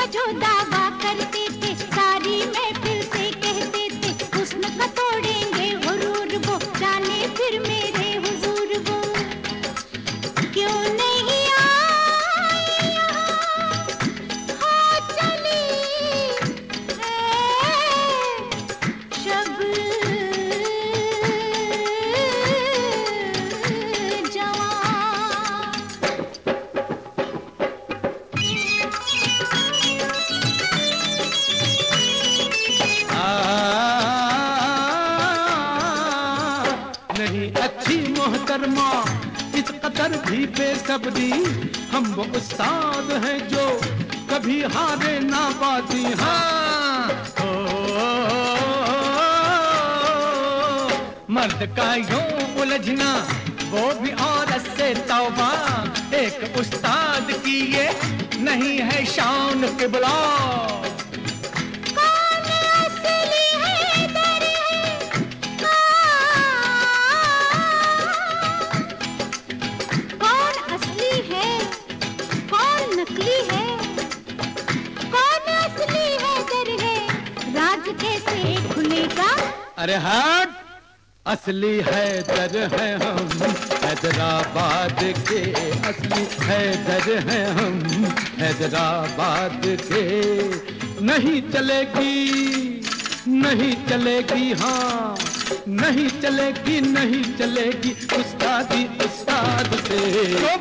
का जो दावा करते थे सारी महफिल से कहते थे हुस्न का तोड़ेंगे गुरूर वो जाने फिर मेरे हुजूर वो क्यों नहीं आई हो चली शब नहीं अच्छी मोहतरमा इस कदर भी बेसब्री हम वो उस्ताद हैं जो कभी हारे ना बाजी हाँ मर्द का यूं उलझना वो भी औरत से तौबा एक उस्ताद की ये नहीं है शान किबला अरे हट असली हैदर है हम हैदराबाद के असली हैदर है हम हैदराबाद के नहीं चलेगी नहीं चलेगी हाँ नहीं चलेगी नहीं चलेगी उस्तादी उस्ताद से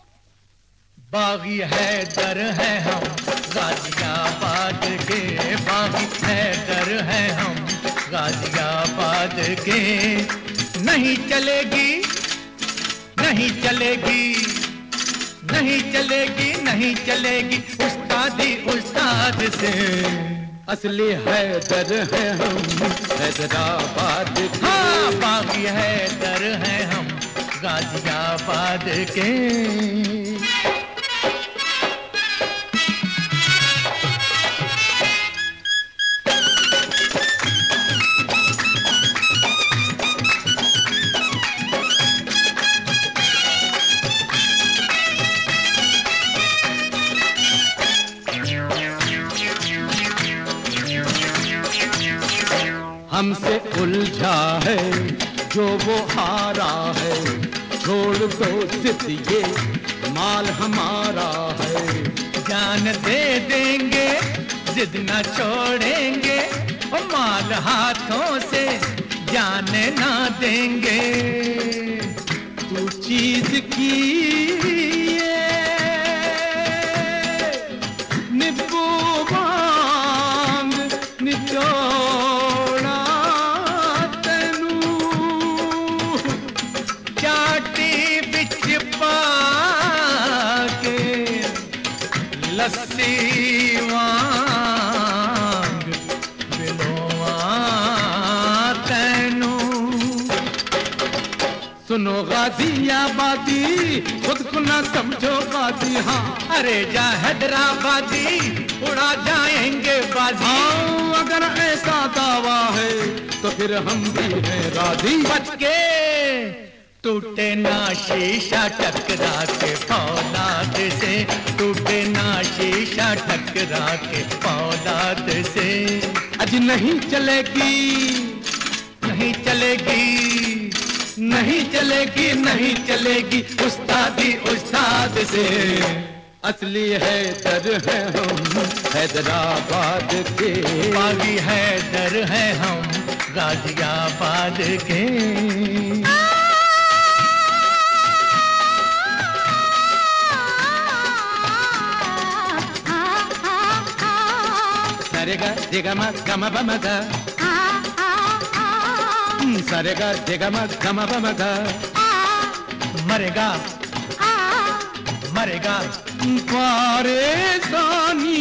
बागी हैदर है हम गाजियाबाद के बागी हैदर है हम गाजियाबाद के नहीं चलेगी नहीं चलेगी नहीं चलेगी नहीं चलेगी उस्तादी उस्ताद से असली हैदर है हम हैदराबाद के हाँ बागी हैदर है हम गाजियाबाद के हमसे उलझा है जो वो हारा है छोड़ दो जिद ये माल हमारा है जान दे देंगे जिद न छोड़ेंगे और माल हाथों से जाने ना देंगे तू चीज की निब्बू मांग निचोड़ा लस्सी वांग बिलोवा तैनू सुनो गाजियाबादी खुद को ना समझो गाजी हाँ अरे जा हैदराबादी उड़ा जाएंगे बाजी हाँ अगर ऐसा दावा है तो फिर हम भी हैं राजी बच के टूटे ना शीशा टकरा के फौलाद से टूटे ना शीशा टकरा के फौलाद से आज नहीं चलेगी नहीं चलेगी नहीं चलेगी नहीं चलेगी उस्तादी उस्ताद से असली हैदर है हम हैदराबाद के बागी हैदर है हम गाजियाबाद के Sarega digama gama bamaga Sarega digama gama bamaga मरेगा मरेगा परेशानी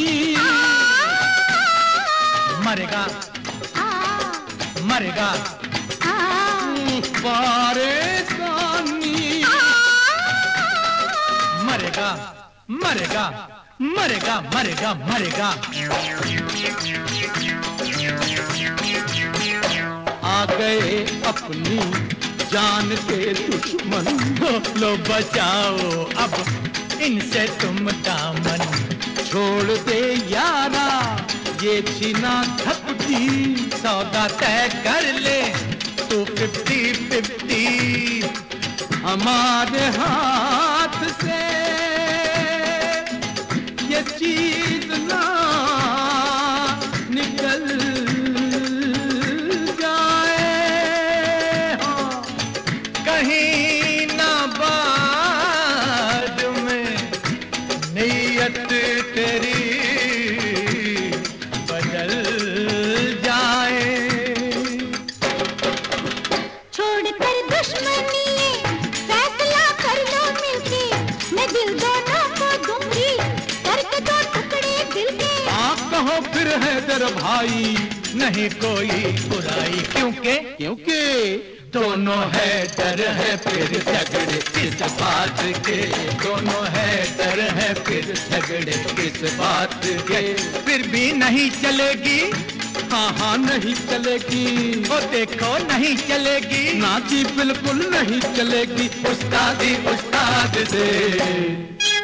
मरेगा मरेगा परेशानी मरेगा मरेगा मरेगा मरेगा मरेगा आ गए अपनी जान के दुश्मन लो बचाओ अब इनसे तुम दामन छोड़ दे यारा ये छीना झपटी, सौदा तय कर ले तू 50-50, हमारे हाथ से ये चीज ना निकल जाए, हाँ कहीं ना बाद में नीयत तेरी बदल जाए। छोड़कर दुश्मनी फैसला कर लो मिलके, मैं दिल दोनों को दूंगी करके 2 टुकड़े दिल के। आप कहो फिर हैदर भाई नहीं कोई बुराई, क्योंकि दोनों है डर है फिर झगड़े किस बात के, दोनों है डर है फिर झगड़े किस बात के। फिर भी नहीं चलेगी, हाँ हाँ नहीं चलेगी, वो देखो नहीं चलेगी, ना जी बिल्कुल नहीं चलेगी, उस्तादी उस्ताद से